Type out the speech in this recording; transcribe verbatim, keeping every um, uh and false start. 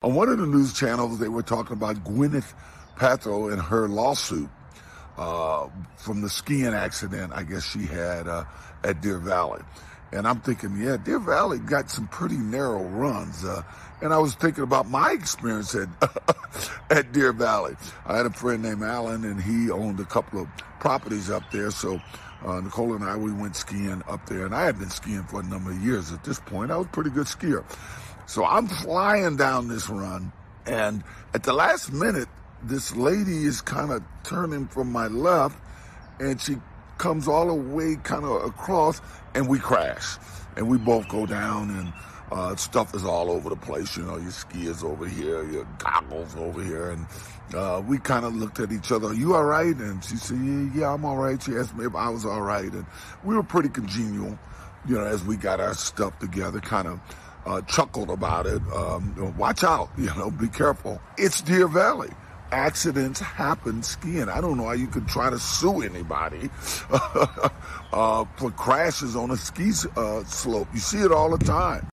on one of the news channels, they were talking about Gwyneth Paltrow and her lawsuit uh, from the skiing accident I guess she had uh, at Deer Valley. And I'm thinking, yeah, Deer Valley got some pretty narrow runs. Uh, and I was thinking about my experience at, at Deer Valley. I had a friend named Alan, and he owned a couple of properties up there. So uh, Nicole and I, we went skiing up there. And I had been skiing for a number of years at this point. I was a pretty good skier. So I'm flying down this run. And at the last minute, this lady is kind of turning from my left, and she comes all the way kind of across, and we crash. And we both go down, and uh, stuff is all over the place. You know, your skiers over here, your goggles over here. And uh, we kind of looked at each other. Are you all right? And she said, yeah, yeah, I'm all right. She asked me if I was all right. And we were pretty congenial, you know, as we got our stuff together, kind of uh, chuckled about it. Um, you know, watch out, you know, be careful. It's Deer Valley. Accidents happen skiing. I don't know how you could try to sue anybody uh, for crashes on a ski uh, slope. You see it all the time.